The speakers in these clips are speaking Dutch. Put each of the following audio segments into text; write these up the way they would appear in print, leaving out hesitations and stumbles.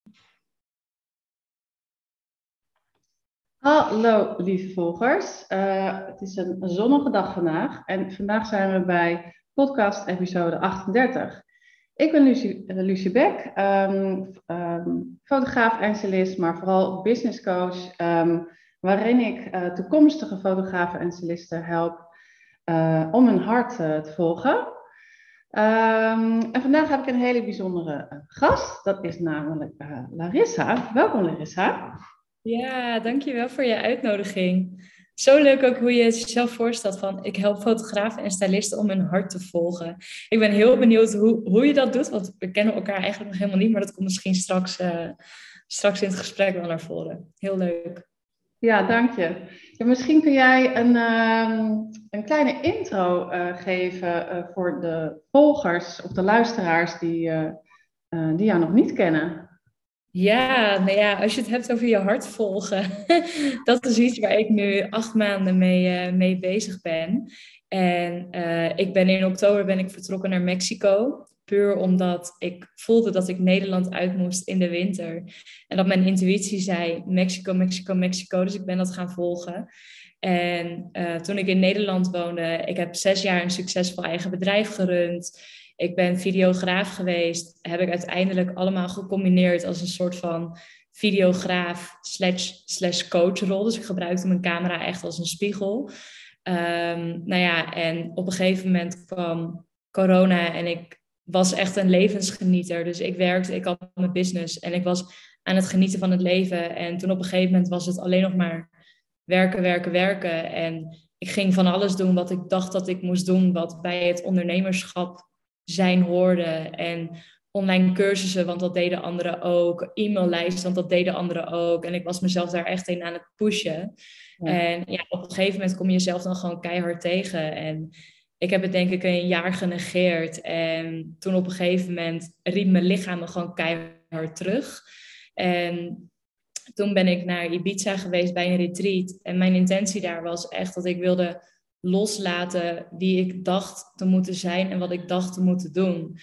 Hallo lieve volgers. Het is een zonnige dag vandaag en vandaag zijn we bij podcast episode 38. Ik ben Lucie Beck, fotograaf en stylist, maar vooral business coach, waarin ik toekomstige fotografen en stylisten help om hun hart te volgen. En vandaag heb ik een hele bijzondere gast, dat is namelijk Larissa. Welkom Larissa. Ja, dankjewel voor je uitnodiging. Zo leuk ook hoe je het jezelf voorstelt van ik help fotografen en stylisten om hun hart te volgen. Ik ben heel benieuwd hoe je dat doet, want we kennen elkaar eigenlijk nog helemaal niet, maar dat komt misschien straks in het gesprek wel naar voren. Heel leuk. Ja, dank je. Ja, misschien kun jij een kleine intro geven voor de volgers of de luisteraars die jou nog niet kennen. Ja, nou ja, als je het hebt over je hart volgen, dat is iets waar ik nu 8 maanden mee bezig ben. En in oktober ben ik vertrokken naar Mexico, puur omdat ik voelde dat ik Nederland uit moest in de winter. En dat mijn intuïtie zei Mexico, Mexico, Mexico, dus ik ben dat gaan volgen. En toen ik in Nederland woonde, ik heb 6 jaar een succesvol eigen bedrijf gerund. Ik ben videograaf geweest, heb ik uiteindelijk allemaal gecombineerd als een soort van videograaf slash coachrol. Dus ik gebruikte mijn camera echt als een spiegel. Nou ja, en op een gegeven moment kwam corona en ik was echt een levensgenieter. Dus ik werkte, ik had mijn business en ik was aan het genieten van het leven. En toen op een gegeven moment was het alleen nog maar werken, werken, werken. En ik ging van alles doen wat ik dacht dat ik moest doen, wat bij het ondernemerschap zijn hoorde. En online cursussen, want dat deden anderen ook. E-maillijsten, want dat deden anderen ook. En ik was mezelf daar echt in aan het pushen. Ja. En ja, op een gegeven moment kom je jezelf dan gewoon keihard tegen. En ik heb het denk ik een jaar genegeerd. En toen op een gegeven moment riep mijn lichaam me gewoon keihard terug. En toen ben ik naar Ibiza geweest bij een retreat. En mijn intentie daar was echt dat ik wilde loslaten wie ik dacht te moeten zijn en wat ik dacht te moeten doen.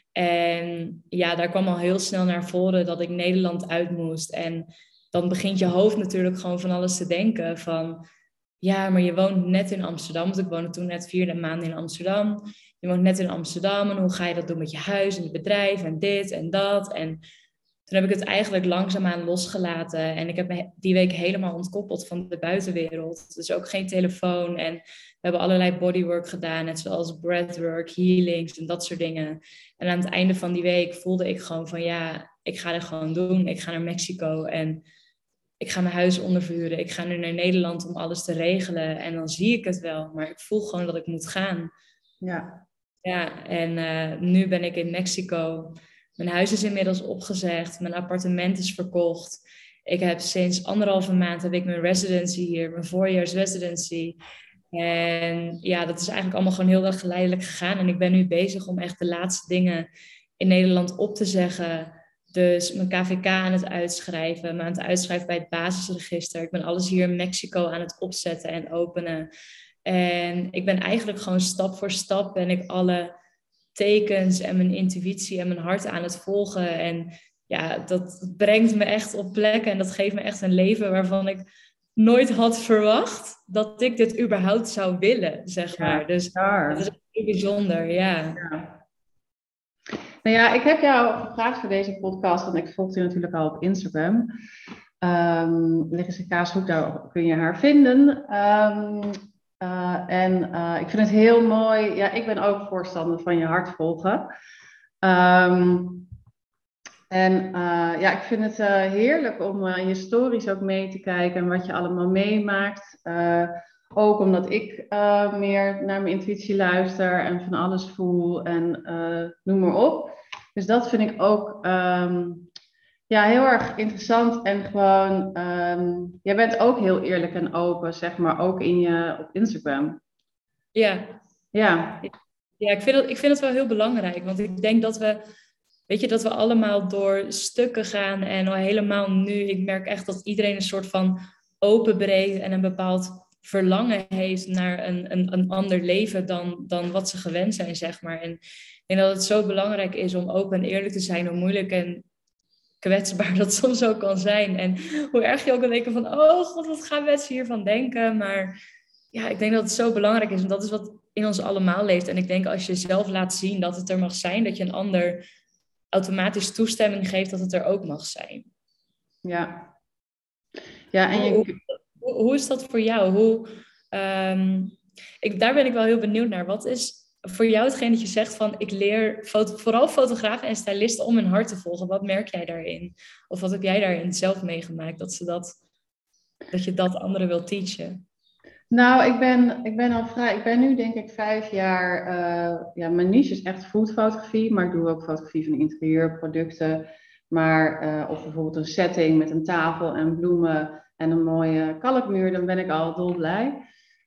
En ja, daar kwam al heel snel naar voren dat ik Nederland uit moest. En dan begint je hoofd natuurlijk gewoon van alles te denken. Van ja, maar je woont net in Amsterdam. Want ik woonde toen net 4 maanden in Amsterdam. Je woont net in Amsterdam en hoe ga je dat doen met je huis en je bedrijf en dit en dat. En toen heb ik het eigenlijk langzaamaan losgelaten. En ik heb me die week helemaal ontkoppeld van de buitenwereld. Dus ook geen telefoon. En we hebben allerlei bodywork gedaan. Net zoals breathwork, healings en dat soort dingen. En aan het einde van die week voelde ik gewoon van ja, ik ga dit gewoon doen. Ik ga naar Mexico en ik ga mijn huis onderverhuren. Ik ga nu naar Nederland om alles te regelen. En dan zie ik het wel. Maar ik voel gewoon dat ik moet gaan. Ja. Ja, en nu ben ik in Mexico. Mijn huis is inmiddels opgezegd. Mijn appartement is verkocht. Ik heb sinds 1,5 maand heb ik mijn residency hier. Mijn voorjaars residency. En ja, dat is eigenlijk allemaal gewoon heel erg geleidelijk gegaan. En ik ben nu bezig om echt de laatste dingen in Nederland op te zeggen. Dus mijn KVK aan het uitschrijven. Me aan het uitschrijven bij het basisregister. Ik ben alles hier in Mexico aan het opzetten en openen. En ik ben eigenlijk gewoon stap voor stap ben ik alle tekens en mijn intuïtie en mijn hart aan het volgen. En ja, dat brengt me echt op plekken en dat geeft me echt een leven waarvan ik nooit had verwacht dat ik dit überhaupt zou willen, zeg maar. Dus het is heel bijzonder, ja. Ja. Nou ja, ik heb jou gevraagd voor deze podcast, want ik volg je natuurlijk al op Instagram. Larissa Kaashoek, daar kun je haar vinden. Ik vind het heel mooi. Ja, ik ben ook voorstander van je hart volgen. Ik vind het heerlijk om je stories ook mee te kijken en wat je allemaal meemaakt. Ook omdat ik meer naar mijn intuïtie luister en van alles voel en noem maar op. Dus dat vind ik ook heel erg interessant. En gewoon, jij bent ook heel eerlijk en open, zeg maar, ook op Instagram. Ja. Ja. Ja, ik vind het wel heel belangrijk. Want ik denk dat dat we allemaal door stukken gaan. En al helemaal nu, ik merk echt dat iedereen een soort van openbreekt en een bepaald verlangen heeft naar een ander leven dan wat ze gewend zijn, zeg maar. En ik denk dat het zo belangrijk is om open en eerlijk te zijn, hoe moeilijk en kwetsbaar dat soms ook kan zijn. En hoe erg je ook kan denken van, oh god, wat gaan mensen hiervan denken? Maar ja, ik denk dat het zo belangrijk is. En dat is wat in ons allemaal leeft. En ik denk als je zelf laat zien dat het er mag zijn, dat je een ander automatisch toestemming geeft dat het er ook mag zijn. Ja. Ja, en hoe is dat voor jou? Daar ben ik wel heel benieuwd naar. Wat is voor jou hetgeen dat je zegt van ik leer vooral fotografen en stylisten om hun hart te volgen? Wat merk jij daarin? Of wat heb jij daarin zelf meegemaakt dat je dat anderen wil teachen? Nou, ik ben nu denk ik 5 jaar, mijn niche is echt foodfotografie, maar ik doe ook fotografie van interieur, producten, of bijvoorbeeld een setting met een tafel en bloemen en een mooie kalkmuur, dan ben ik al dolblij.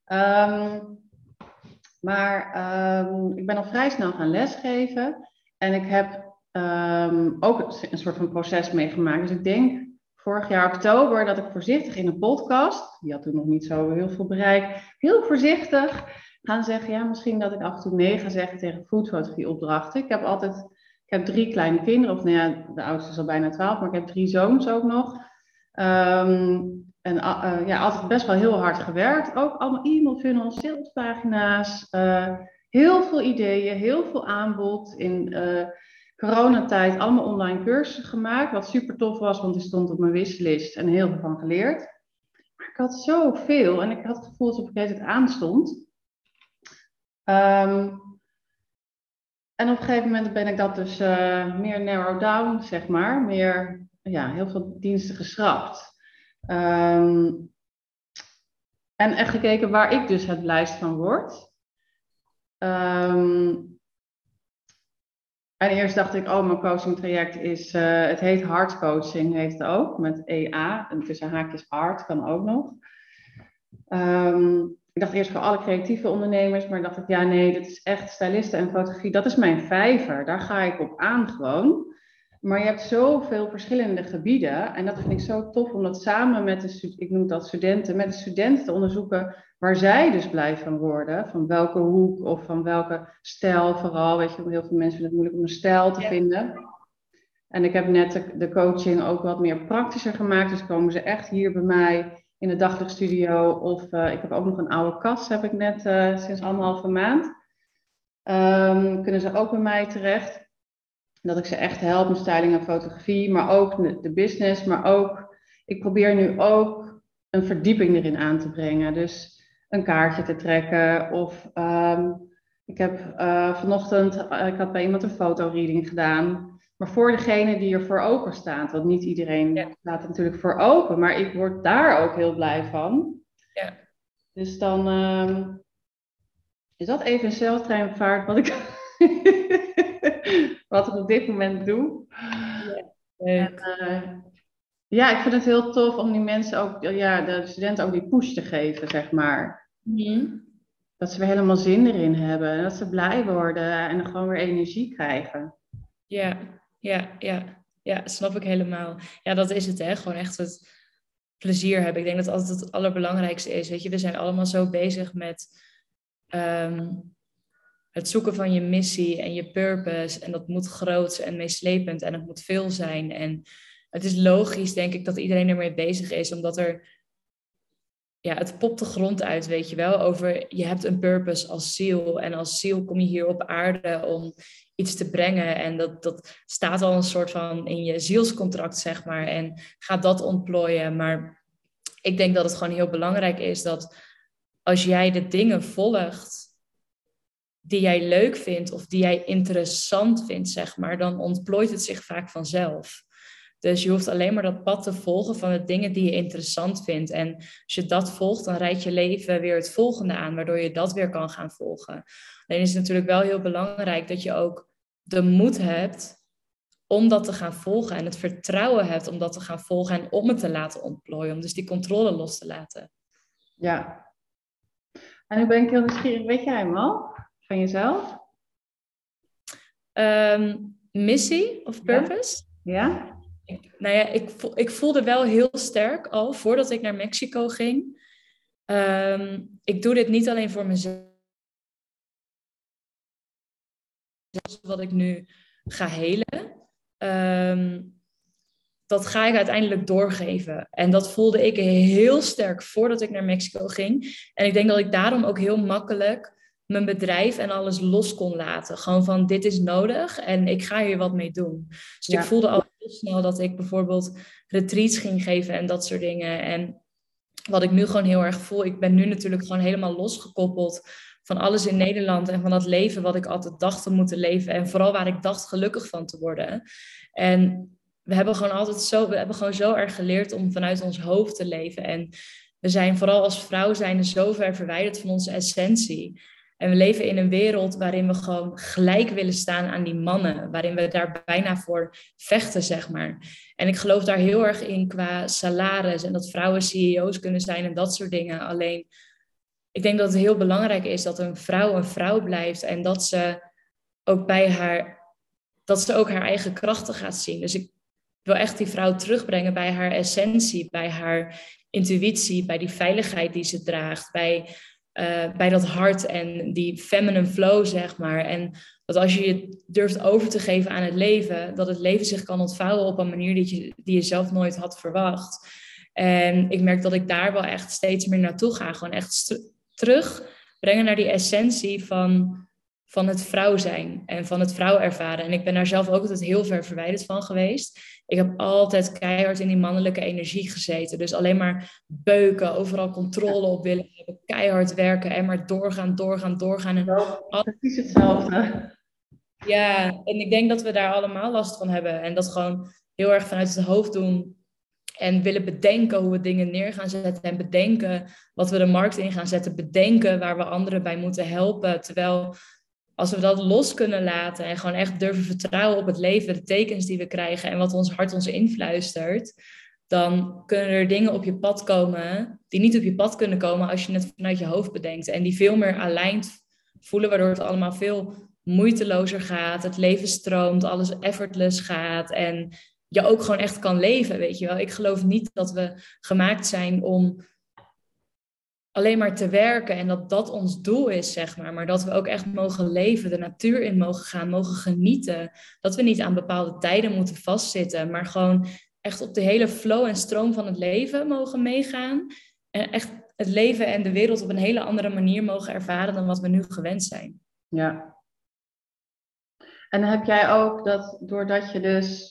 Ik ben al vrij snel gaan lesgeven en ik heb ook een soort van proces meegemaakt. Dus ik denk vorig jaar oktober dat ik voorzichtig in een podcast, die had toen nog niet zo heel veel bereik, heel voorzichtig gaan zeggen, ja, misschien dat ik af en toe nee ga zeggen tegen foodfotografie opdrachten. Ik heb 3 kleine kinderen, of nou ja, de oudste is al bijna 12, maar ik heb 3 zoons ook nog. Altijd best wel heel hard gewerkt. Ook allemaal e-mailfunnels, salespagina's, heel veel ideeën, heel veel aanbod. In coronatijd allemaal online cursussen gemaakt, wat super tof was, want die stond op mijn wishlist en heel veel van geleerd. Maar ik had zoveel en ik had het gevoel dat op een gegeven moment aanstond. En op een gegeven moment ben ik dat dus meer narrow down, zeg maar. Heel veel diensten geschrapt. En echt gekeken waar ik dus het blijst van word. En eerst dacht ik, mijn coaching traject is, het heet Heart Coaching, heeft het ook, met EA. En tussen haakjes art kan ook nog. Ik dacht eerst voor alle creatieve ondernemers, maar dacht ik, ja nee, dit is echt stylisten en fotografie, dat is mijn vijver. Daar ga ik op aan gewoon. Maar je hebt zoveel verschillende gebieden en dat vind ik zo tof om dat samen met met de studenten te onderzoeken waar zij dus blij van worden. Van welke hoek of van welke stijl vooral. Weet je, heel veel mensen vinden het moeilijk om een stijl te vinden. En ik heb net de coaching ook wat meer praktischer gemaakt. Dus komen ze echt hier bij mij in de daglichtstudio. Of ik heb ook nog een oude kast, heb ik net sinds 1,5 maand. Kunnen ze ook bij mij terecht. Dat ik ze echt help met styling en fotografie, maar ook de business. Maar ook, ik probeer nu ook een verdieping erin aan te brengen. Dus een kaartje te trekken. Of ik heb vanochtend, ik had bij iemand een fotoreading gedaan. Maar voor degene die er voor open staat. Want niet iedereen staat er natuurlijk voor open. Maar ik word daar ook heel blij van. Ja. Dus dan is dat even een sneltreinvaart wat ik... wat ik op dit moment doe. Ja, ik vind het heel tof om die mensen ook, de studenten ook die push te geven, zeg maar. Mm-hmm. Dat ze weer helemaal zin erin hebben. Dat ze blij worden en gewoon weer energie krijgen. Ja, snap ik helemaal. Ja, dat is het, hè. Gewoon echt het plezier hebben. Ik denk dat altijd het allerbelangrijkste is. Weet je, we zijn allemaal zo bezig met het zoeken van je missie en je purpose. En dat moet groots en meeslepend en het moet veel zijn. En het is logisch, denk ik, dat iedereen ermee bezig is. Omdat het popt de grond uit, weet je wel. Over, je hebt een purpose als ziel. En als ziel kom je hier op aarde om iets te brengen. En dat staat al een soort van in je zielscontract, zeg maar. En gaat dat ontplooien. Maar ik denk dat het gewoon heel belangrijk is dat als jij de dingen volgt die jij leuk vindt of die jij interessant vindt, zeg maar, dan ontplooit het zich vaak vanzelf. Dus je hoeft alleen maar dat pad te volgen van de dingen die je interessant vindt. En als je dat volgt, dan rijdt je leven weer het volgende aan, waardoor je dat weer kan gaan volgen. Alleen is het natuurlijk wel heel belangrijk dat je ook de moed hebt om dat te gaan volgen en het vertrouwen hebt om dat te gaan volgen en om het te laten ontplooien, om dus die controle los te laten. Ja. En nu ben ik heel nieuwsgierig, weet jij hem al? Van jezelf? Missie of purpose? Ja. Ik voelde wel heel sterk al voordat ik naar Mexico ging. Ik doe dit niet alleen voor mezelf. Wat ik nu ga helen. dat ga ik uiteindelijk doorgeven. En dat voelde ik heel sterk voordat ik naar Mexico ging. En ik denk dat ik daarom ook heel makkelijk mijn bedrijf en alles los kon laten. Gewoon van, dit is nodig en ik ga hier wat mee doen. Dus ik voelde al heel snel dat ik bijvoorbeeld retreats ging geven en dat soort dingen. En wat ik nu gewoon heel erg voel, ik ben nu natuurlijk gewoon helemaal losgekoppeld van alles in Nederland en van dat leven wat ik altijd dacht te moeten leven. En vooral waar ik dacht gelukkig van te worden. En we hebben gewoon zo erg geleerd om vanuit ons hoofd te leven. En we zijn vooral als vrouw zijn zo ver verwijderd van onze essentie. En we leven in een wereld waarin we gewoon gelijk willen staan aan die mannen. Waarin we daar bijna voor vechten, zeg maar. En ik geloof daar heel erg in qua salaris. En dat vrouwen CEO's kunnen zijn en dat soort dingen. Alleen, ik denk dat het heel belangrijk is dat een vrouw blijft. En dat ze ook haar eigen krachten gaat zien. Dus ik wil echt die vrouw terugbrengen bij haar essentie. Bij haar intuïtie. Bij die veiligheid die ze draagt. Bij dat hart en die feminine flow, zeg maar. En dat als je je durft over te geven aan het leven, dat het leven zich kan ontvouwen op een manier die je zelf nooit had verwacht. En ik merk dat ik daar wel echt steeds meer naartoe ga. Gewoon echt terugbrengen naar die essentie van het vrouw zijn en van het vrouw ervaren. En ik ben daar zelf ook altijd heel ver verwijderd van geweest. Ik heb altijd keihard in die mannelijke energie gezeten. Dus alleen maar beuken, overal controle op willen hebben, keihard werken en maar doorgaan. En precies hetzelfde. ja, en ik denk dat we daar allemaal last van hebben. En dat gewoon heel erg vanuit het hoofd doen. En willen bedenken hoe we dingen neer gaan zetten. En bedenken wat we de markt in gaan zetten. Bedenken waar we anderen bij moeten helpen. Terwijl als we dat los kunnen laten en gewoon echt durven vertrouwen op het leven, de tekens die we krijgen en wat ons hart ons influistert, dan kunnen er dingen op je pad komen die niet op je pad kunnen komen als je het vanuit je hoofd bedenkt. En die veel meer aligned voelen, waardoor het allemaal veel moeitelozer gaat. Het leven stroomt, alles effortless gaat en je ook gewoon echt kan leven, weet je wel. Ik geloof niet dat we gemaakt zijn om alleen maar te werken en dat dat ons doel is, zeg maar. Maar dat we ook echt mogen leven, de natuur in mogen gaan, mogen genieten. Dat we niet aan bepaalde tijden moeten vastzitten, maar gewoon echt op de hele flow en stroom van het leven mogen meegaan. En echt het leven en de wereld op een hele andere manier mogen ervaren dan wat we nu gewend zijn. Ja. En heb jij ook dat, doordat je dus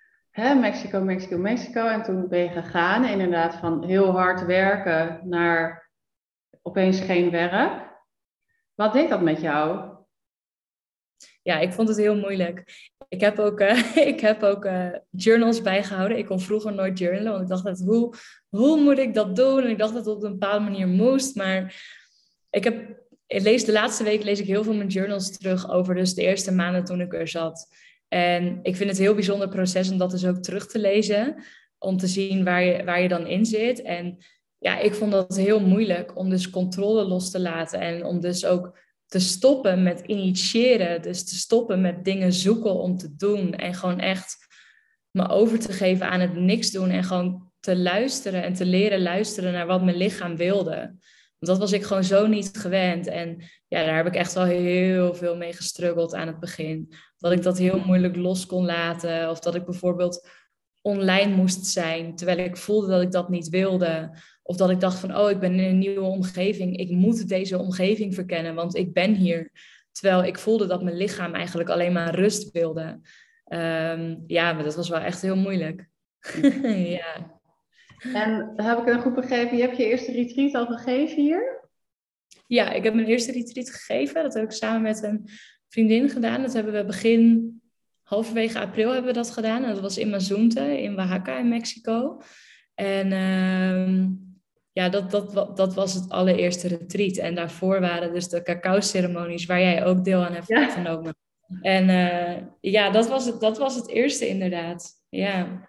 Mexico en toen ben je gegaan, inderdaad van heel hard werken naar opeens geen werk. Wat deed dat met jou? Ja, ik vond het heel moeilijk. Ik heb ook journals bijgehouden. Ik kon vroeger nooit journalen, want ik dacht dat hoe moet ik dat doen? En ik dacht dat het op een bepaalde manier moest. Maar de laatste week lees ik heel veel mijn journals terug over dus de eerste maanden toen ik er zat. En ik vind het een heel bijzonder proces om dat dus ook terug te lezen. Om te zien waar je dan in zit. En ja, ik vond dat heel moeilijk om dus controle los te laten. En om dus ook te stoppen met initiëren. Dus te stoppen met dingen zoeken om te doen. En gewoon echt me over te geven aan het niks doen. En gewoon te luisteren en te leren luisteren naar wat mijn lichaam wilde. Want dat was ik gewoon zo niet gewend. En ja, daar heb ik echt wel heel veel mee gestruggeld aan het begin. Dat ik dat heel moeilijk los kon laten. Of dat ik bijvoorbeeld online moest zijn, terwijl ik voelde dat ik dat niet wilde. Of dat ik dacht van, oh, ik ben in een nieuwe omgeving. Ik moet deze omgeving verkennen, want ik ben hier. Terwijl ik voelde dat mijn lichaam eigenlijk alleen maar rust wilde. Ja, maar dat was wel echt heel moeilijk. Ja. En heb ik het goed begrepen, je hebt je eerste retreat al gegeven hier? Ja, ik heb mijn eerste retreat gegeven. Dat heb ik samen met een vriendin gedaan. Dat hebben we halverwege april hebben we dat gedaan. En dat was in Mazunte, in Oaxaca in Mexico. En ja, dat was het allereerste retreat. En daarvoor waren dus de cacao-ceremonies waar jij ook deel aan hebt genomen. En ja, dat was het eerste inderdaad. Ja.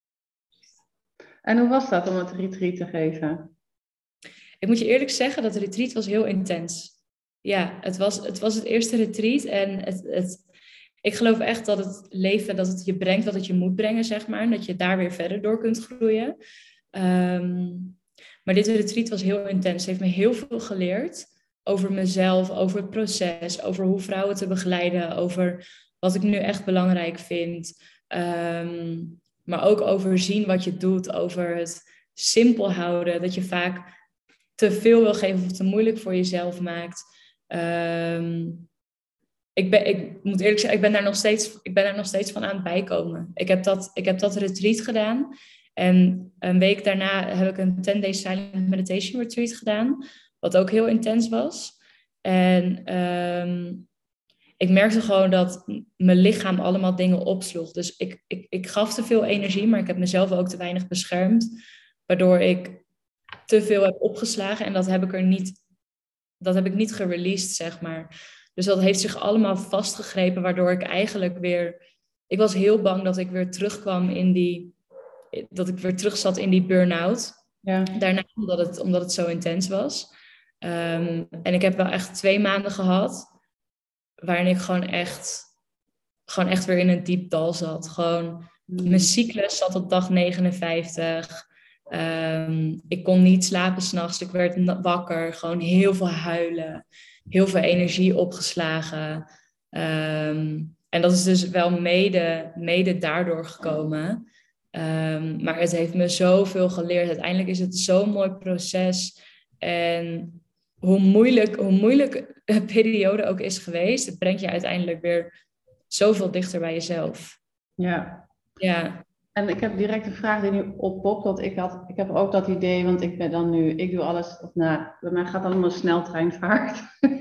En hoe was dat om het retreat te geven? Ik moet je eerlijk zeggen, dat retreat was heel intens. Ja, het was het eerste retreat. En ik geloof echt dat het leven, dat het je brengt wat het je moet brengen, zeg maar. En dat je daar weer verder door kunt groeien. Maar dit retreat was heel intens. Het heeft me heel veel geleerd over mezelf, over het proces, over hoe vrouwen te begeleiden, over wat ik nu echt belangrijk vind. maar ook overzien wat je doet, over het simpel houden, dat je vaak te veel wil geven of te moeilijk voor jezelf maakt. Ik moet eerlijk zeggen, ik ben daar nog steeds van aan het bijkomen. Ik heb dat retreat gedaan. En een week daarna heb ik een 10-day silent meditation retreat gedaan. Wat ook heel intens was. En ik merkte gewoon dat mijn lichaam allemaal dingen opsloeg. Dus ik gaf te veel energie, maar ik heb mezelf ook te weinig beschermd. Waardoor ik te veel heb opgeslagen. En dat heb ik niet gereleased, zeg maar. Dus dat heeft zich allemaal vastgegrepen, waardoor ik eigenlijk weer... Ik was heel bang dat ik weer terugkwam dat ik weer terug zat in die burn-out. Ja. Daarna omdat het zo intens was. En ik heb wel echt 2 maanden gehad waarin ik gewoon echt weer in een diep dal zat. Gewoon, mijn cyclus zat op dag 59. Ik kon niet slapen 's nachts. Ik werd wakker. Gewoon heel veel huilen. Heel veel energie opgeslagen. En dat is dus wel mede daardoor gekomen. Maar het heeft me zoveel geleerd. Uiteindelijk is het zo'n mooi proces. En hoe moeilijk een periode ook is geweest, het brengt je uiteindelijk weer zoveel dichter bij jezelf. Ja. Ja. En ik heb direct een vraag die nu oppopt, want ik heb ook dat idee, want ik ben dan nu, ik doe alles, bij mij gaat allemaal sneltreinvaart.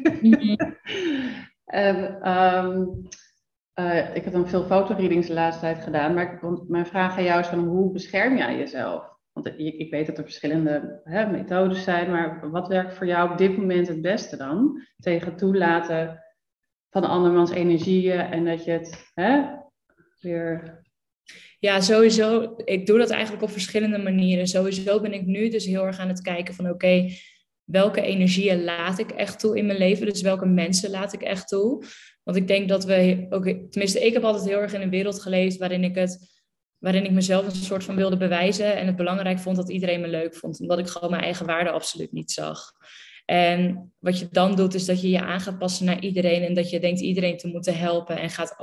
En ik heb dan veel fotoreadings de laatste tijd gedaan, want mijn vraag aan jou is van hoe bescherm jij jezelf? Want ik weet dat er verschillende methodes zijn, maar wat werkt voor jou op dit moment het beste dan? Tegen toelaten van andermans energieën en dat je het weer... Ja, sowieso. Ik doe dat eigenlijk op verschillende manieren. Sowieso ben ik nu dus heel erg aan het kijken van oké, welke energieën laat ik echt toe in mijn leven? Dus welke mensen laat ik echt toe? Want ik denk dat tenminste, ik heb altijd heel erg in een wereld geleefd waarin ik mezelf een soort van wilde bewijzen en het belangrijk vond dat iedereen me leuk vond. Omdat ik gewoon mijn eigen waarde absoluut niet zag. En wat je dan doet, is dat je je aan gaat passen naar iedereen en dat je denkt iedereen te moeten helpen en gaat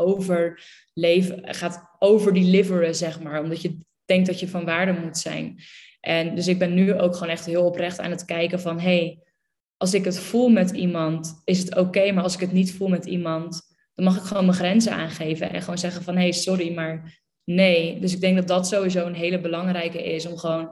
overdeliveren, zeg maar. Omdat je denkt dat je van waarde moet zijn. En dus ik ben nu ook gewoon echt heel oprecht aan het kijken van, hey, als ik het voel met iemand, is het oké, maar als ik het niet voel met iemand, dan mag ik gewoon mijn grenzen aangeven en gewoon zeggen van, hey, sorry, maar nee. Dus ik denk dat dat sowieso een hele belangrijke is om gewoon,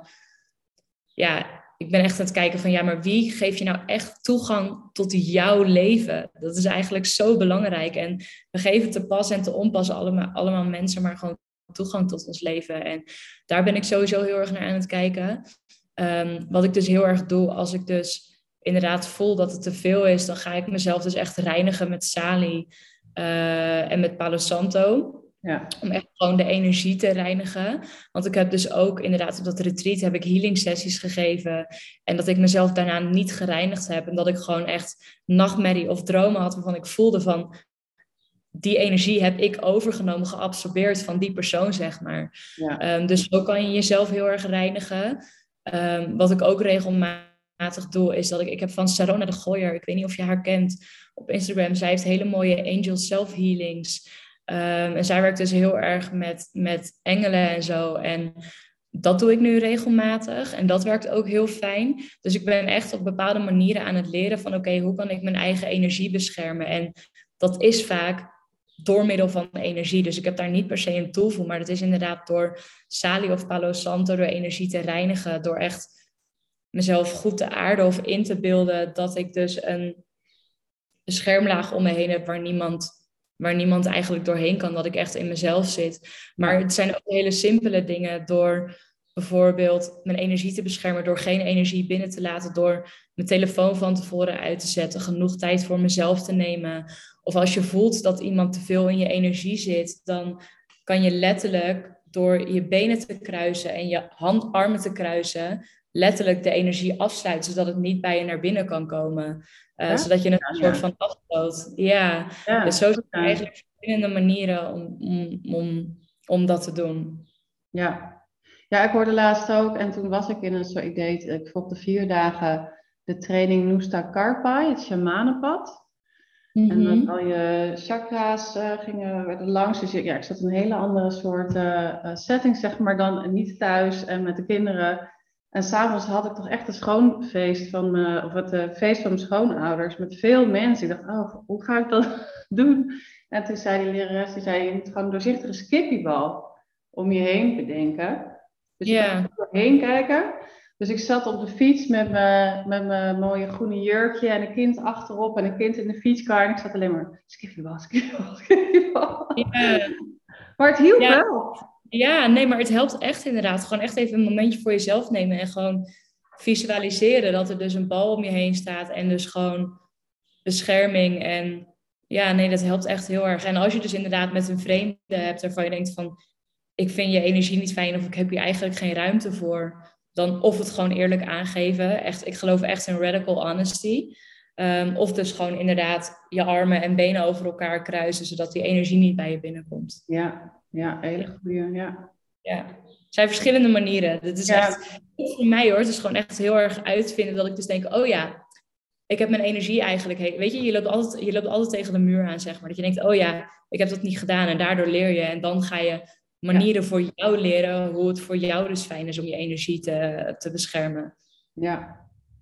ja, ik ben echt aan het kijken van, ja, maar wie geeft je nou echt toegang tot jouw leven? Dat is eigenlijk zo belangrijk. En we geven te pas en te onpas allemaal mensen maar gewoon toegang tot ons leven. En daar ben ik sowieso heel erg naar aan het kijken. Wat ik dus heel erg doe, als ik dus inderdaad voel dat het te veel is, dan ga ik mezelf dus echt reinigen met Sali en met Palo Santo. Ja. Om echt gewoon de energie te reinigen. Want ik heb dus ook inderdaad op dat retreat heb ik healing sessies gegeven. En dat ik mezelf daarna niet gereinigd heb. En dat ik gewoon echt nachtmerrie of dromen had waarvan ik voelde van, die energie heb ik overgenomen, geabsorbeerd van die persoon, zeg maar. Ja. Dus zo kan je jezelf heel erg reinigen. Wat ik ook regelmatig doe, is dat ik heb van Sarona de Gooier, ik weet niet of je haar kent, op Instagram. Zij heeft hele mooie angel self-healings. En zij werkt dus heel erg met engelen en zo. En dat doe ik nu regelmatig. En dat werkt ook heel fijn. Dus ik ben echt op bepaalde manieren aan het leren van oké, hoe kan ik mijn eigen energie beschermen? En dat is vaak door middel van energie. Dus ik heb daar niet per se een tool voor. Maar dat is inderdaad door Sali of Palo Santo, door energie te reinigen. Door echt mezelf goed te aarden of in te beelden dat ik dus een schermlaag om me heen heb waar niemand eigenlijk doorheen kan, dat ik echt in mezelf zit. Maar het zijn ook hele simpele dingen, door bijvoorbeeld mijn energie te beschermen, door geen energie binnen te laten, door mijn telefoon van tevoren uit te zetten, genoeg tijd voor mezelf te nemen. Of als je voelt dat iemand te veel in je energie zit, dan kan je letterlijk door je benen te kruisen en je armen te kruisen, letterlijk de energie afsluiten, zodat het niet bij je naar binnen kan komen. Zodat je een soort van afstoot. Ja, dus zo zijn er eigenlijk verschillende manieren om dat te doen. Ja. Ja, ik hoorde laatst ook, en toen was ik ik volgde 4 dagen de training Nusta Karpai, het shamanenpad. En dat Mhm. al je chakra's werden langs. Dus ja, ik zat in een hele andere soort setting, zeg maar, dan niet thuis en met de kinderen. En s'avonds had ik toch echt een schoonfeest van of het feest van mijn schoonouders met veel mensen. Ik dacht, oh, hoe ga ik dat doen? En toen zei die lerares, die zei, je moet gewoon een doorzichtige skippiebal om je heen bedenken. Dus je kan er Ja. doorheen kijken. Dus ik zat op de fiets met mijn mooie groene jurkje en een kind achterop en een kind in de fietskar. En ik zat alleen maar, skiffiebal, skiffiebal, skiffiebal. Ja. Maar het hielp Ja, wel. ja, nee, maar het helpt echt inderdaad. Gewoon echt even een momentje voor jezelf nemen en gewoon visualiseren dat er dus een bal om je heen staat en dus gewoon bescherming. En ja, nee, dat helpt echt heel erg. En als je dus inderdaad met een vreemde hebt waarvan je denkt van, ik vind je energie niet fijn of ik heb hier eigenlijk geen ruimte voor, dan of het gewoon eerlijk aangeven. Echt, ik geloof echt in radical honesty. Of dus gewoon inderdaad je armen en benen over elkaar kruisen, zodat die energie niet bij je binnenkomt. Ja, hele goede, ja. Ja, er zijn verschillende manieren. Het is Ja, echt, voor mij hoor, het is gewoon echt heel erg uitvinden dat ik dus denk, oh ja, ik heb mijn energie eigenlijk, weet je, je loopt altijd tegen de muur aan, zeg maar. Dat je denkt, oh ja, ik heb dat niet gedaan en daardoor leer je. En dan ga je ja, manieren voor jou leren, hoe het voor jou dus fijn is om je energie te beschermen. ja.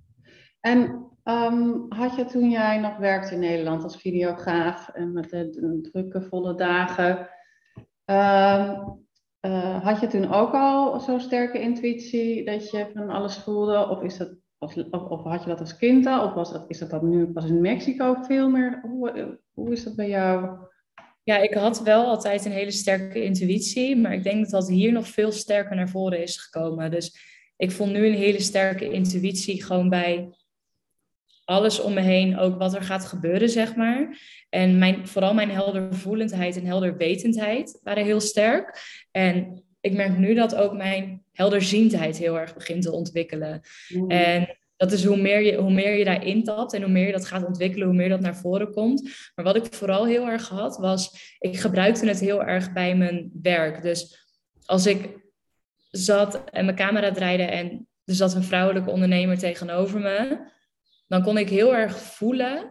En had je toen jij nog werkte in Nederland als videograaf en met de drukke, volle dagen, ehm, had je toen ook al zo'n sterke intuïtie dat je van alles voelde? Of, is dat, of had je dat als kind al? Of is dat dan nu pas in Mexico veel meer? Hoe is dat bij jou? Ja, ik had wel altijd een hele sterke intuïtie, maar ik denk dat dat hier nog veel sterker naar voren is gekomen. Dus ik voel nu een hele sterke intuïtie gewoon bij alles om me heen, ook wat er gaat gebeuren, zeg maar. En vooral mijn heldervoelendheid en helderwetendheid waren heel sterk. En ik merk nu dat ook mijn helderziendheid heel erg begint te ontwikkelen. Hmm. En dat is hoe meer je daarin tapt en hoe meer je dat gaat ontwikkelen, hoe meer dat naar voren komt. Maar wat ik vooral heel erg had, was, ik gebruikte het heel erg bij mijn werk. Dus als ik zat en mijn camera draaide en er zat een vrouwelijke ondernemer tegenover me, dan kon ik heel erg voelen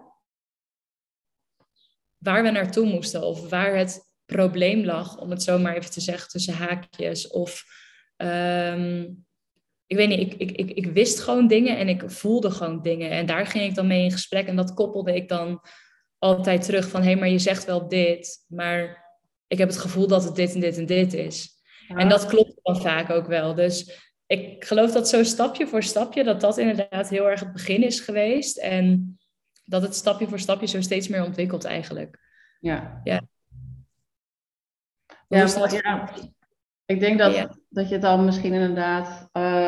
waar we naartoe moesten of waar het probleem lag, om het zo maar even te zeggen tussen haakjes. Of ik weet niet, ik wist gewoon dingen en ik voelde gewoon dingen. En daar ging ik dan mee in gesprek en dat koppelde ik dan altijd terug van, hé, maar je zegt wel dit, maar ik heb het gevoel dat het dit en dit en dit is. En Ah, dat klopt dan vaak ook wel. Dus ik geloof dat zo stapje voor stapje, dat inderdaad heel erg het begin is geweest. En dat het stapje voor stapje zo steeds meer ontwikkelt eigenlijk. ja. Ja, hoe Ja, is dat? ja. Ik denk Ja, dat je dan misschien inderdaad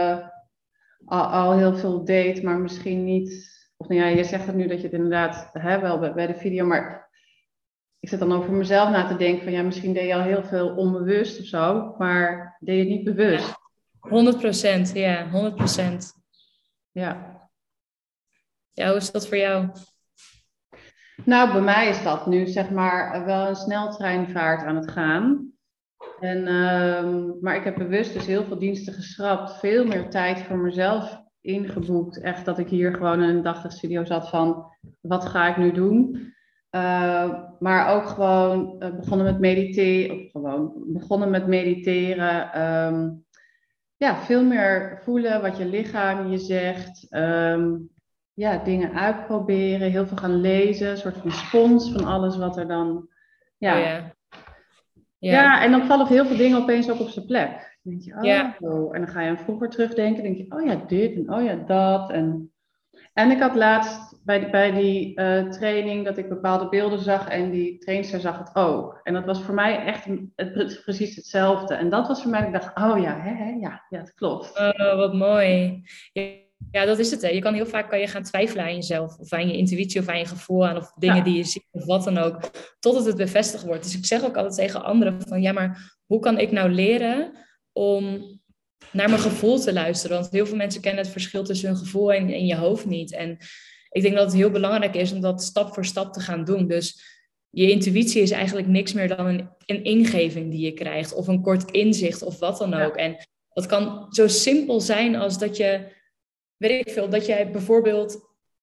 al heel veel deed, maar misschien niet. Of nou ja, je zegt het nu dat je het inderdaad wel bij de video, maar ik zit dan over mezelf na te denken van ja, misschien deed je al heel veel onbewust of zo, maar deed je het niet bewust. 100%. Ja, 100%. Ja. Ja, hoe is dat voor jou? Nou, bij mij is dat nu zeg maar wel een sneltreinvaart aan het gaan. En, maar ik heb bewust dus heel veel diensten geschrapt, veel meer tijd voor mezelf ingeboekt. Echt dat ik hier gewoon in een dagdagstudio zat van, wat ga ik nu doen? Maar ook gewoon begonnen met mediteren, of gewoon begonnen met mediteren. Ja, veel meer voelen wat je lichaam je zegt. Ja, dingen uitproberen, heel veel gaan lezen, een soort van spons van alles wat er dan, Oh ja, ja, ja, ja, en dan vallen heel veel dingen opeens ook op zijn plek. Dan denk je, ja, oh, en dan ga je aan vroeger terugdenken. Dan denk je, oh ja, dit en oh ja, dat. En ik had laatst bij die training dat ik bepaalde beelden zag en die trainster zag het ook. En dat was voor mij echt precies hetzelfde. En dat was voor mij, ik dacht, oh ja, ja, het klopt. oh, wat mooi. Ja, ja, dat is het. Hè. Je kan heel vaak gaan twijfelen aan jezelf, of aan je intuïtie, of aan je gevoel, aan of dingen die Ja, je ziet, of wat dan ook, totdat het bevestigd wordt. Dus ik zeg ook altijd tegen anderen van, ja, maar hoe kan ik nou leren om naar mijn gevoel te luisteren? Want heel veel mensen kennen het verschil tussen hun gevoel en je hoofd niet. En ik denk dat het heel belangrijk is om dat stap voor stap te gaan doen. Dus je intuïtie is eigenlijk niks meer dan een ingeving die je krijgt, of een kort inzicht, of wat dan ook. ja, En dat kan zo simpel zijn als dat je, weet ik veel, dat jij bijvoorbeeld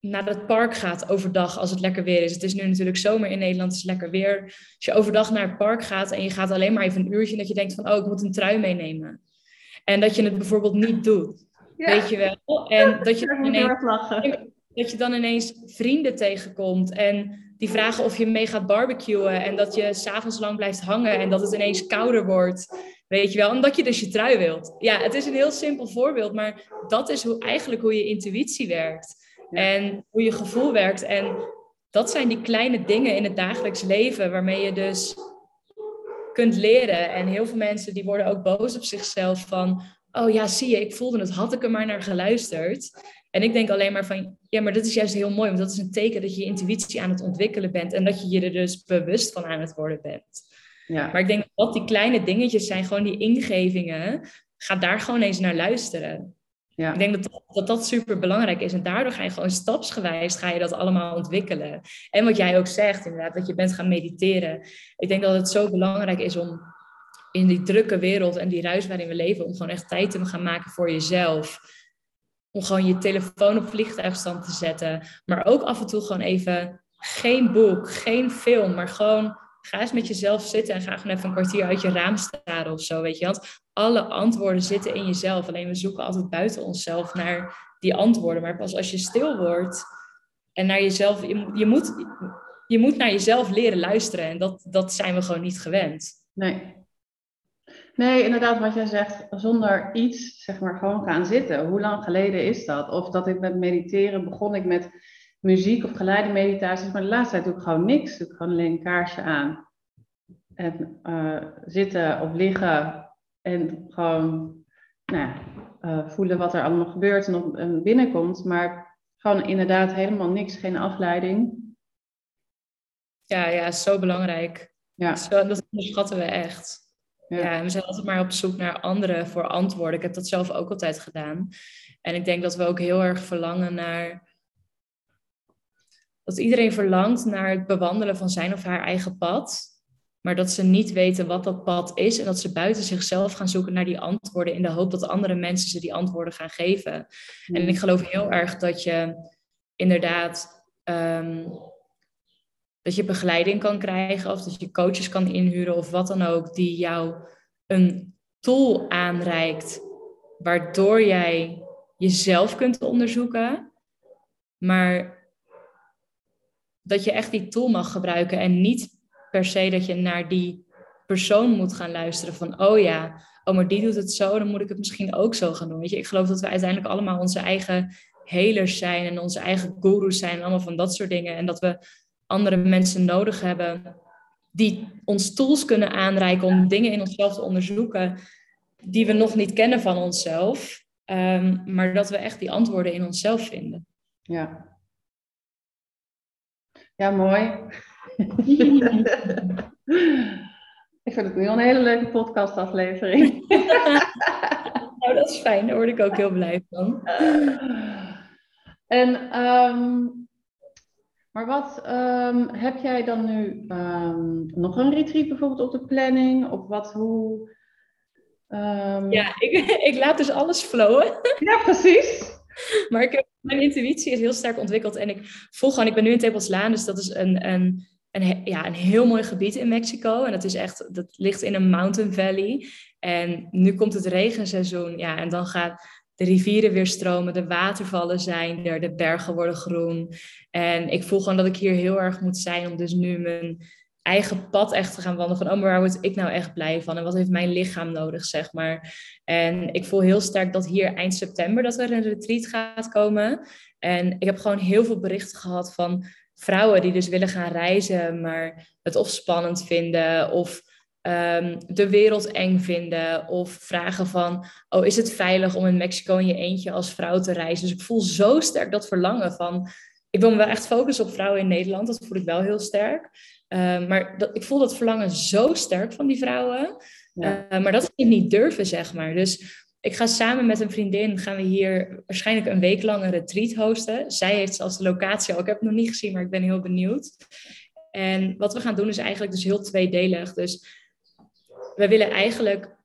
naar het park gaat overdag als het lekker weer is. Het is nu natuurlijk zomer in Nederland, het is lekker weer. Als je overdag naar het park gaat en je gaat alleen maar even een uurtje... dat je denkt van, ik moet een trui meenemen. En dat je het bijvoorbeeld niet doet. Ja. Weet je wel? En dat je dan ineens vrienden tegenkomt en die vragen of je mee gaat barbecuen en dat je 's avonds lang blijft hangen en dat het ineens kouder wordt. Weet je wel? Omdat je dus je trui wilt. Ja, het is een heel simpel voorbeeld, maar dat is eigenlijk hoe je intuïtie werkt. Ja. En hoe je gevoel werkt. En dat zijn die kleine dingen in het dagelijks leven waarmee je dus kunt leren. En heel veel mensen die worden ook boos op zichzelf van... oh ja, zie je, ik voelde het, had ik er maar naar geluisterd. En ik denk alleen maar van, ja, maar dat is juist heel mooi, want dat is een teken dat je je intuïtie aan het ontwikkelen bent en dat je je er dus bewust van aan het worden bent. Ja. Maar ik denk dat die kleine dingetjes zijn, gewoon die ingevingen, ga daar gewoon eens naar luisteren. Ja. Ik denk dat super belangrijk is en daardoor ga je gewoon stapsgewijs ga je dat allemaal ontwikkelen. En wat jij ook zegt, inderdaad, dat je bent gaan mediteren. Ik denk dat het zo belangrijk is om in die drukke wereld en die ruis waarin we leven, om gewoon echt tijd te gaan maken voor jezelf. Om gewoon je telefoon op vliegtuigstand te zetten. Maar ook af en toe gewoon even geen boek, geen film, maar gewoon ga eens met jezelf zitten en ga gewoon even een kwartier uit je raam staren of zo, weet je. Want alle antwoorden zitten in jezelf. Alleen we zoeken altijd buiten onszelf naar die antwoorden. Maar pas als je stil wordt en naar jezelf, je moet naar jezelf leren luisteren. En dat zijn we gewoon niet gewend. Nee, inderdaad, wat jij zegt, zonder iets, zeg maar, gewoon gaan zitten. Hoe lang geleden is dat? Of dat ik met mediteren, begon ik met muziek of geleide meditaties, maar de laatste tijd doe ik gewoon niks. Doe ik gewoon alleen een kaarsje aan. En zitten of liggen en gewoon voelen wat er allemaal gebeurt en binnenkomt. Maar gewoon inderdaad helemaal niks, geen afleiding. Ja, zo belangrijk. Ja. Dat onderschatten we echt. Ja, en we zijn altijd maar op zoek naar anderen voor antwoorden. Ik heb dat zelf ook altijd gedaan. En ik denk dat we ook heel erg verlangen naar... dat iedereen verlangt naar het bewandelen van zijn of haar eigen pad. Maar dat ze niet weten wat dat pad is. En dat ze buiten zichzelf gaan zoeken naar die antwoorden in de hoop dat andere mensen ze die antwoorden gaan geven. En ik geloof heel erg dat je inderdaad... dat je begeleiding kan krijgen of dat je coaches kan inhuren of wat dan ook, die jou een tool aanreikt, waardoor jij jezelf kunt onderzoeken, maar dat je echt die tool mag gebruiken en niet per se dat je naar die persoon moet gaan luisteren van, maar die doet het zo, dan moet ik het misschien ook zo gaan doen. Weet je, ik geloof dat we uiteindelijk allemaal onze eigen helers zijn en onze eigen gurus zijn en allemaal van dat soort dingen en dat we andere mensen nodig hebben die ons tools kunnen aanreiken om dingen in onszelf te onderzoeken die we nog niet kennen van onszelf, maar dat we echt die antwoorden in onszelf vinden. Ja, mooi. Ik vind het nu al een hele leuke podcastaflevering. Nou, dat is fijn. Daar word ik ook heel blij van. Maar wat heb jij dan nu nog een retreat bijvoorbeeld op de planning? Of hoe? Ja, ik laat dus alles flowen. Ja, precies. Maar mijn intuïtie is heel sterk ontwikkeld. En ik voel gewoon, ik ben nu in Tepoztlán, dus dat is een heel mooi gebied in Mexico. En dat ligt in een mountain valley. En nu komt het regenseizoen. Ja, en dan gaat de rivieren weer stromen, de watervallen zijn er, de bergen worden groen. En ik voel gewoon dat ik hier heel erg moet zijn om dus nu mijn eigen pad echt te gaan wandelen. Van, maar waar word ik nou echt blij van? En wat heeft mijn lichaam nodig, zeg maar. En ik voel heel sterk dat hier eind september dat er een retreat gaat komen. En ik heb gewoon heel veel berichten gehad van vrouwen die dus willen gaan reizen, maar het of spannend vinden of de wereld eng vinden of vragen van, is het veilig om in Mexico in je eentje als vrouw te reizen? Dus ik voel zo sterk dat verlangen van, ik wil me wel echt focussen op vrouwen in Nederland, dat voel ik wel heel sterk. Maar ik voel dat verlangen zo sterk van die vrouwen, maar dat ze niet durven, zeg maar. Dus ik ga samen met een vriendin, gaan we hier waarschijnlijk een week lang een retreat hosten. Zij heeft zelfs de locatie al, ik heb het nog niet gezien, maar ik ben heel benieuwd. En wat we gaan doen is eigenlijk dus heel tweedelig. Dus we willen eigenlijk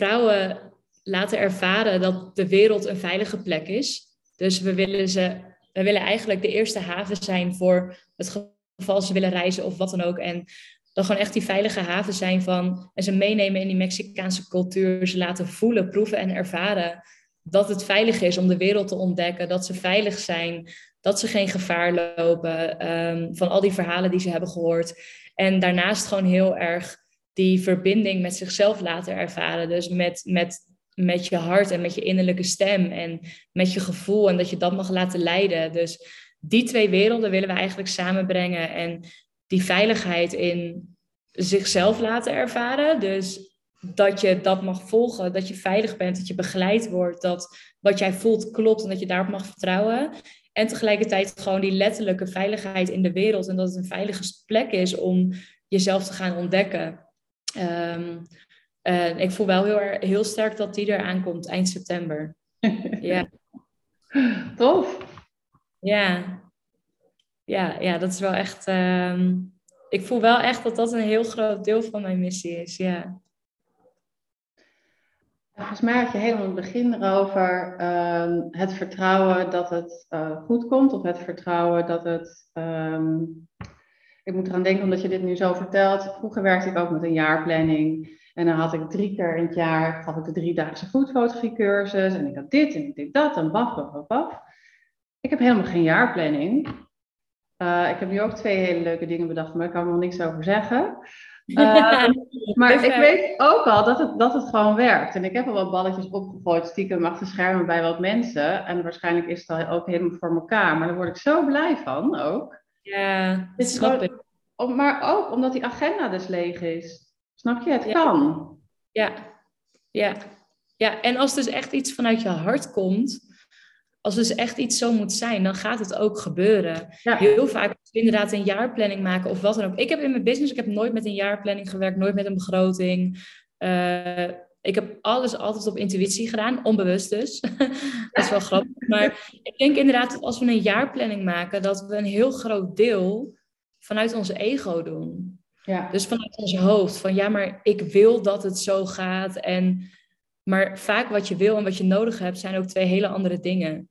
vrouwen laten ervaren dat de wereld een veilige plek is. Dus we willen ze wij willen eigenlijk de eerste haven zijn voor het geval ze willen reizen of wat dan ook. En dan gewoon echt die veilige haven zijn van... En ze meenemen in die Mexicaanse cultuur. Ze laten voelen, proeven en ervaren dat het veilig is om de wereld te ontdekken. Dat ze veilig zijn. Dat ze geen gevaar lopen van al die verhalen die ze hebben gehoord. En daarnaast gewoon heel erg die verbinding met zichzelf laten ervaren. Dus met je hart en met je innerlijke stem en met je gevoel. En dat je dat mag laten leiden. Dus die twee werelden willen we eigenlijk samenbrengen. En die veiligheid in zichzelf laten ervaren. Dus dat je dat mag volgen, dat je veilig bent, dat je begeleid wordt, dat wat jij voelt klopt en dat je daarop mag vertrouwen. En tegelijkertijd gewoon die letterlijke veiligheid in de wereld en dat het een veilige plek is om jezelf te gaan ontdekken. Ik voel wel heel sterk dat die eraan komt eind september. Ja. Tof. Ja, dat is wel echt... ik voel wel echt dat dat een heel groot deel van mijn missie is, ja. Volgens mij had je helemaal in het begin erover het vertrouwen dat het goed komt. Of het vertrouwen dat het... ik moet eraan denken omdat je dit nu zo vertelt. Vroeger werkte ik ook met een jaarplanning. En dan had ik 3 keer in het jaar, gaf ik de 3-daagse foodfotografiecursus. En ik had dit en ik deed dat en baf. Ik heb helemaal geen jaarplanning. Ik heb nu ook 2 hele leuke dingen bedacht, maar daar kan ik nog niks over zeggen. Maar ik weet ook al dat het gewoon werkt. En ik heb al wat balletjes opgegooid, stiekem achter schermen bij wat mensen. En waarschijnlijk is het al ook helemaal voor elkaar. Maar daar word ik zo blij van ook. Ja, dat snap ik. Maar ook omdat die agenda dus leeg is. Snap je? Het kan. Ja, en als dus echt iets vanuit je hart komt... Als dus echt iets zo moet zijn, dan gaat het ook gebeuren. Ja. Heel vaak inderdaad een jaarplanning maken of wat dan ook. Ik heb in mijn business, ik heb nooit met een jaarplanning gewerkt, nooit met een begroting. Ik heb alles altijd op intuïtie gedaan, onbewust dus. Dat is wel grappig. Maar ik denk inderdaad dat als we een jaarplanning maken, dat we een heel groot deel vanuit onze ego doen. Ja. Dus vanuit ons hoofd. Van ja, maar ik wil dat het zo gaat. Maar vaak wat je wil en wat je nodig hebt, zijn ook 2 hele andere dingen.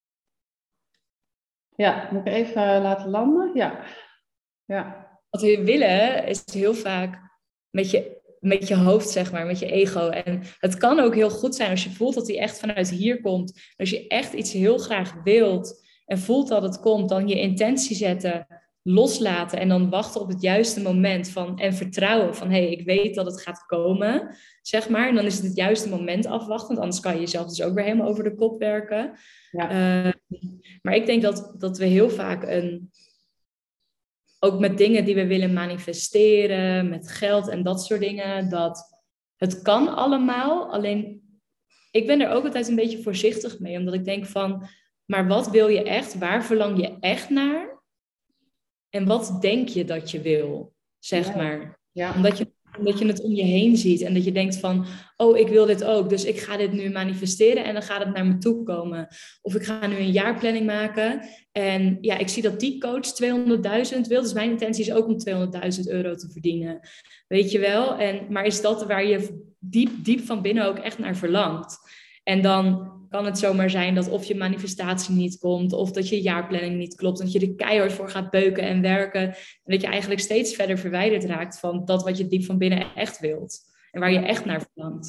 Ja, moet ik even laten landen? Ja. Wat we willen is heel vaak met je hoofd, zeg maar, met je ego. En het kan ook heel goed zijn als je voelt dat die echt vanuit hier komt. Als je echt iets heel graag wilt en voelt dat het komt, dan je intentie zetten, loslaten en dan wachten op het juiste moment en vertrouwen van hé, ik weet dat het gaat komen, zeg maar. En dan is het juiste moment afwachten, want anders kan je jezelf dus ook weer helemaal over de kop werken. Ja. Maar ik denk dat we heel vaak ook met dingen die we willen manifesteren, met geld en dat soort dingen, dat het kan allemaal. Alleen, ik ben er ook altijd een beetje voorzichtig mee, omdat ik denk van, maar wat wil je echt? Waar verlang je echt naar? En wat denk je dat je wil, zeg maar? Ja. Omdat je het om je heen ziet en dat je denkt van, oh, ik wil dit ook, dus ik ga dit nu manifesteren en dan gaat het naar me toe komen. Of ik ga nu een jaarplanning maken en ja, ik zie dat die coach 200.000 wil, dus mijn intentie is ook om €200.000 te verdienen. Weet je wel? Maar is dat waar je diep van binnen ook echt naar verlangt? En dan kan het zomaar zijn dat of je manifestatie niet komt, of dat je jaarplanning niet klopt, dat je er keihard voor gaat beuken en werken, en dat je eigenlijk steeds verder verwijderd raakt van dat wat je diep van binnen echt wilt, en waar je echt naar verlangt.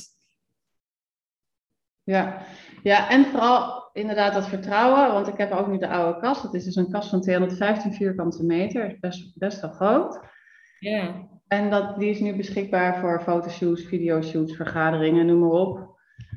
Ja, en vooral inderdaad dat vertrouwen, want ik heb ook nu de oude kast, het is dus een kast van 215 vierkante meter, best wel groot. Ja. En die is nu beschikbaar voor fotoshoots, videoshoots, vergaderingen, noem maar op.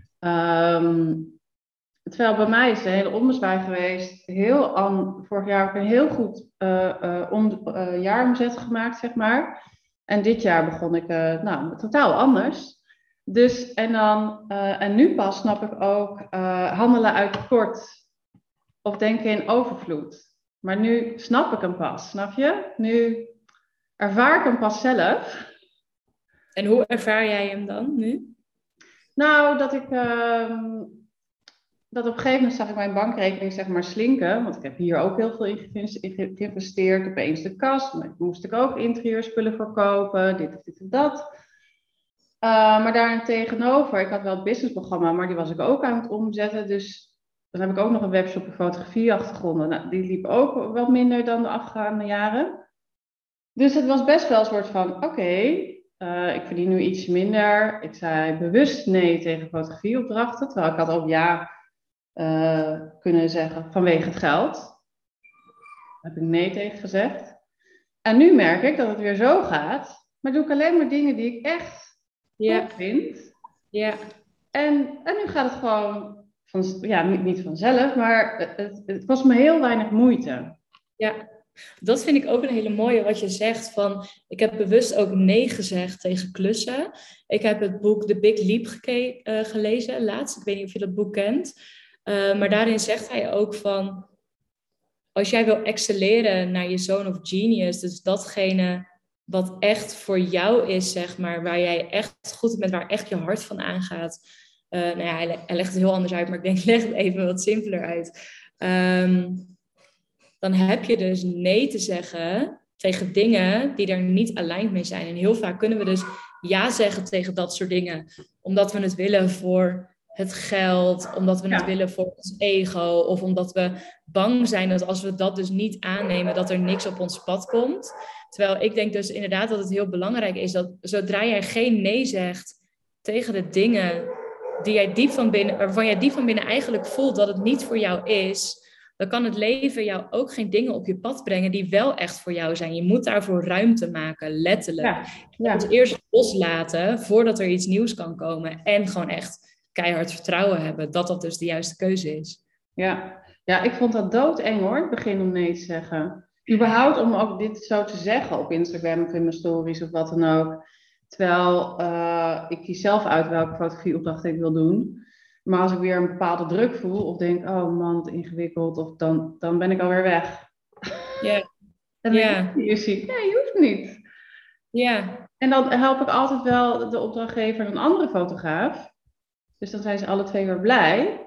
Terwijl bij mij is de hele ommezwaai geweest. Vorig jaar heb ik een heel goed jaaromzet gemaakt, zeg maar. En dit jaar begon ik totaal anders. Dus, en nu pas snap ik ook handelen uit tekort of denken in overvloed. Maar nu snap ik hem pas, snap je? Nu ervaar ik hem pas zelf. En hoe ervaar jij hem dan nu? Nou, dat op een gegeven moment zag ik mijn bankrekening zeg maar slinken. Want ik heb hier ook heel veel in geïnvesteerd. Opeens de kast. Maar moest ik ook interieurspullen verkopen. Dit en dat. Maar daartegenover, ik had wel het businessprogramma, maar die was ik ook aan het omzetten. Dus dan heb ik ook nog een webshop in fotografieachtergronden. Nou, die liep ook wat minder dan de afgegaande jaren. Dus het was best wel een soort van, oké, ik verdien nu iets minder. Ik zei bewust nee tegen fotografieopdrachten. Terwijl ik had ook ja kunnen zeggen vanwege het geld. Daar heb ik nee tegen gezegd. En nu merk ik dat het weer zo gaat. Maar doe ik alleen maar dingen die ik echt top vind. Ja. En nu gaat het gewoon, niet vanzelf, maar het kost me heel weinig moeite. Ja, dat vind ik ook een hele mooie wat je zegt van, ik heb bewust ook nee gezegd tegen klussen. Ik heb het boek The Big Leap gelezen laatst. Ik weet niet of je dat boek kent. Maar daarin zegt hij ook van, als jij wil excelleren naar je zone of genius, dus datgene wat echt voor jou is, zeg maar, waar jij echt goed met, waar echt je hart van aangaat. Hij legt het heel anders uit, maar ik denk, leg het even wat simpeler uit. Dan heb je dus nee te zeggen tegen dingen die er niet aligned mee zijn. En heel vaak kunnen we dus ja zeggen tegen dat soort dingen, omdat we het willen voor het geld, omdat we het willen voor ons ego, of omdat we bang zijn dat als we dat dus niet aannemen, dat er niks op ons pad komt. Terwijl ik denk dus inderdaad dat het heel belangrijk is dat zodra jij geen nee zegt tegen de dingen die jij waarvan jij diep van binnen eigenlijk voelt dat het niet voor jou is, dan kan het leven jou ook geen dingen op je pad brengen die wel echt voor jou zijn. Je moet daarvoor ruimte maken, letterlijk. Dus eerst loslaten voordat er iets nieuws kan komen. En gewoon echt keihard vertrouwen hebben dat dat dus de juiste keuze is. Ja, ik vond dat doodeng hoor, het begin om nee te zeggen. Überhaupt om ook dit zo te zeggen op Instagram of in mijn stories of wat dan ook. Terwijl ik kies zelf uit welke fotografieopdracht ik wil doen. Maar als ik weer een bepaalde druk voel of denk, oh man, wat ingewikkeld, of dan ben ik alweer weg. Dan denk ik, je hoeft niet. En dan help ik altijd wel de opdrachtgever en een andere fotograaf. Dus dan zijn ze alle twee weer blij.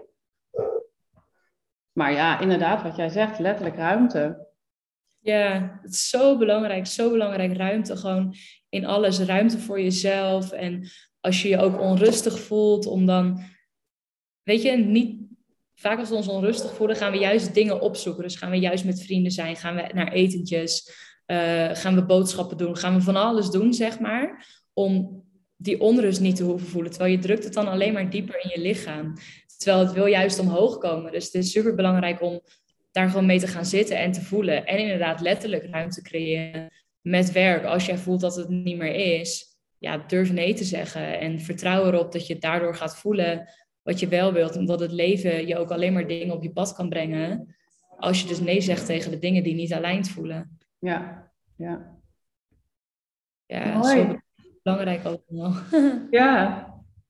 Maar ja, inderdaad, wat jij zegt, letterlijk ruimte. Ja, het is zo belangrijk, ruimte gewoon in alles. Ruimte voor jezelf en als je je ook onrustig voelt, om dan, weet je, niet, vaak als we ons onrustig voelen, gaan we juist dingen opzoeken. Dus gaan we juist met vrienden zijn, gaan we naar etentjes, gaan we boodschappen doen, gaan we van alles doen, zeg maar, om die onrust niet te hoeven voelen. Terwijl je drukt het dan alleen maar dieper in je lichaam. Terwijl het wil juist omhoog komen. Dus het is super belangrijk om daar gewoon mee te gaan zitten en te voelen. En inderdaad letterlijk ruimte creëren met werk. Als jij voelt dat het niet meer is, ja, durf nee te zeggen. En vertrouw erop dat je daardoor gaat voelen wat je wel wilt. Omdat het leven je ook alleen maar dingen op je pad kan brengen. Als je dus nee zegt tegen de dingen die niet aligned voelen. Ja. Ja, zo belangrijk ook wel. Ja.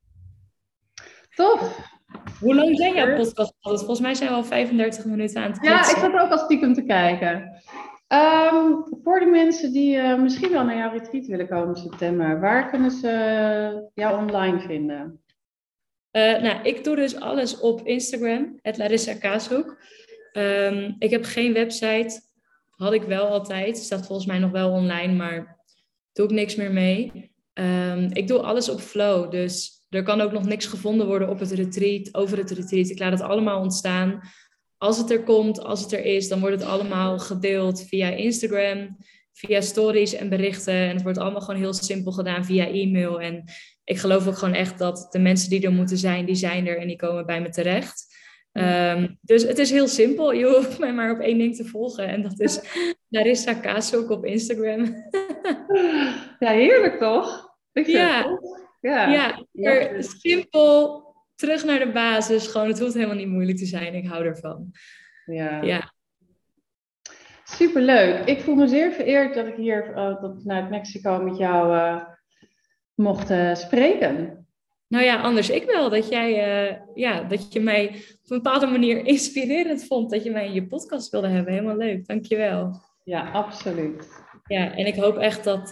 Tof. Hoe lang zijn jouw podcast? Volgens mij zijn we al 35 minuten aan het kletsen. Ja, ik zat ook al stiekem te kijken. Voor de mensen die misschien wel naar jouw retreat willen komen in september, waar kunnen ze jou online vinden? Ik doe dus alles op Instagram, @Larissa Kaashoek. Ik heb geen website. Had ik wel altijd. Staat volgens mij nog wel online, maar doe ik niks meer mee. Ik doe alles op Flow, dus er kan ook nog niks gevonden worden op het retreat, over het retreat. Ik laat het allemaal ontstaan. Als het er komt, als het er is, dan wordt het allemaal gedeeld via Instagram, via stories en berichten. En het wordt allemaal gewoon heel simpel gedaan via e-mail. En ik geloof ook gewoon echt dat de mensen die er moeten zijn, die zijn er en die komen bij me terecht. Dus het is heel simpel. Je hoeft mij maar op één ding te volgen. En dat is Larissa Kaashoek op Instagram. Ja, heerlijk toch? Ik vind Ja. het tof. Ja, simpel, terug naar de basis. Gewoon, het hoeft helemaal niet moeilijk te zijn. Ik hou ervan. Ja. Superleuk. Ik voel me zeer vereerd dat ik hier vanuit Mexico met jou mocht spreken. Nou ja, anders ik wel. Dat je mij op een bepaalde manier inspirerend vond. Dat je mij in je podcast wilde hebben. Helemaal leuk. Dankjewel. Ja, absoluut. Ja, en ik hoop echt dat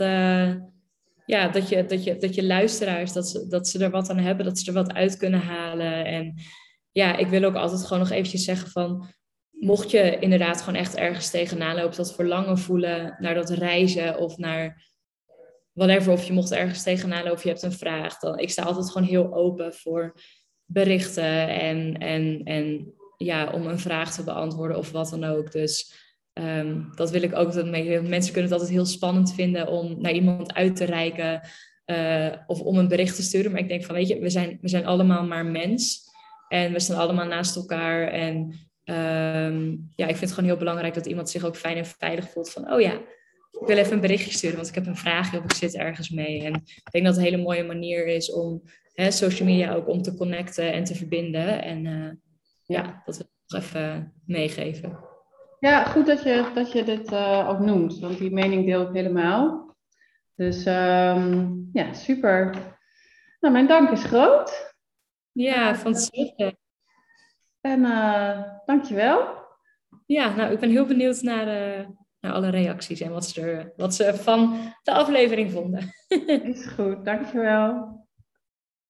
je luisteraars, dat ze er wat aan hebben, dat ze er wat uit kunnen halen. En ja, ik wil ook altijd gewoon nog eventjes zeggen van, mocht je inderdaad gewoon echt ergens tegenaan lopen, dat verlangen voelen naar dat reizen of naar whatever, of je mocht ergens tegenaan lopen, je hebt een vraag, dan ik sta altijd gewoon heel open voor berichten en om een vraag te beantwoorden of wat dan ook. Dus dat wil ik ook altijd meegeven. Mensen kunnen het altijd heel spannend vinden om naar iemand uit te reiken of om een bericht te sturen. Maar ik denk van, weet je, we zijn allemaal maar mens. En we staan allemaal naast elkaar. En ik vind het gewoon heel belangrijk dat iemand zich ook fijn en veilig voelt. Van, oh ja, ik wil even een berichtje sturen, want ik heb een vraagje of ik zit ergens mee. En ik denk dat het een hele mooie manier is om social media ook om te connecten en te verbinden. En dat wil ik nog even meegeven. Ja, goed dat je dit ook noemt, want die mening deel ik helemaal. Dus super. Nou, mijn dank is groot. Ja, van hetzelfde. En dankjewel. Ja, nou, ik ben heel benieuwd naar alle reacties en wat ze van de aflevering vonden. Is goed, dankjewel.